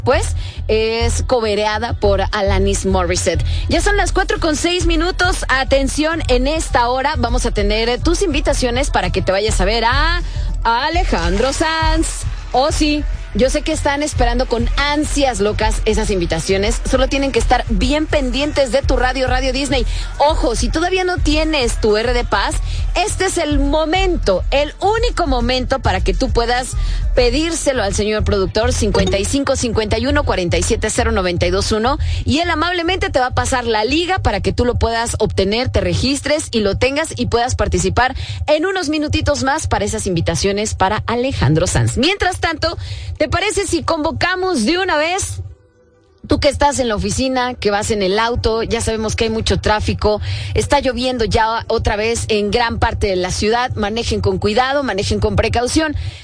pues es cobereada por Alanis Morissette. Ya son las 4:06. Atención, en esta hora vamos a tener tus invitaciones para que te vayas a ver a Alejandro Sanz. Oh, sí. Yo sé que están esperando con ansias locas esas invitaciones. Solo tienen que estar bien pendientes de tu Radio Disney. Ojo, si todavía no tienes tu RD Paz, este es el momento, el único momento para que tú puedas pedírselo al señor productor. 55 51 47 0921, y él amablemente te va a pasar la liga para que tú lo puedas obtener, te registres y lo tengas y puedas participar en unos minutitos más para esas invitaciones para Alejandro Sanz. Mientras tanto, ¿te parece si convocamos de una vez? Tú que estás en la oficina, que vas en el auto, ya sabemos que hay mucho tráfico, está lloviendo ya otra vez en gran parte de la ciudad. Manejen con cuidado, manejen con precaución.